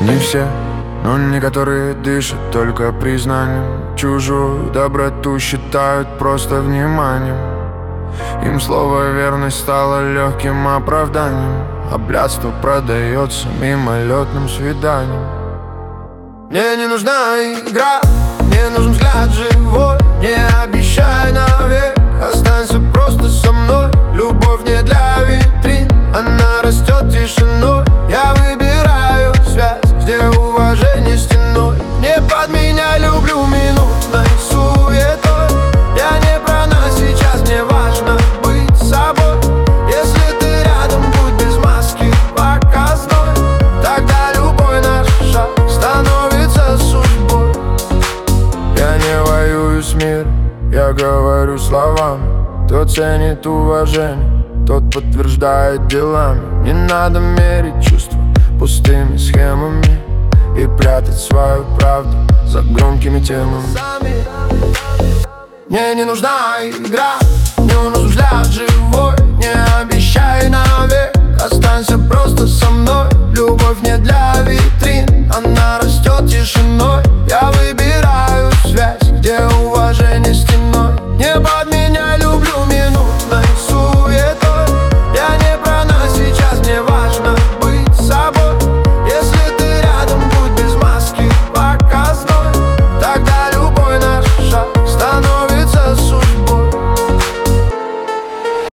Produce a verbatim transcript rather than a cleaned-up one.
Не все, но некоторые дышат только признанием. Чужую доброту считают просто вниманием. Им слово верность стало легким оправданием, а блядство продается мимолетным свиданием. Мне не нужна игра, мне нужен взгляд живой. Не обещай навек, останься просто со мной. Любовь не для витрин, она растет тишиной. Я выбираю связь, где уважение стеной. Не подменяй, люблю минутной суетой. Я не про нас сейчас, мне важно быть собой. Если ты рядом, будь без маски показной. Тогда любой наш шаг становится судьбой. Я не воюю с миром, я говорю словами. Кто ценит уважение, тот подтверждает делами. Не надо мерить чувства пустыми схемами и прятать свою правду за громкими темами. Мне не нужна игра, мне нужен взгляд живой. Не обещай навек,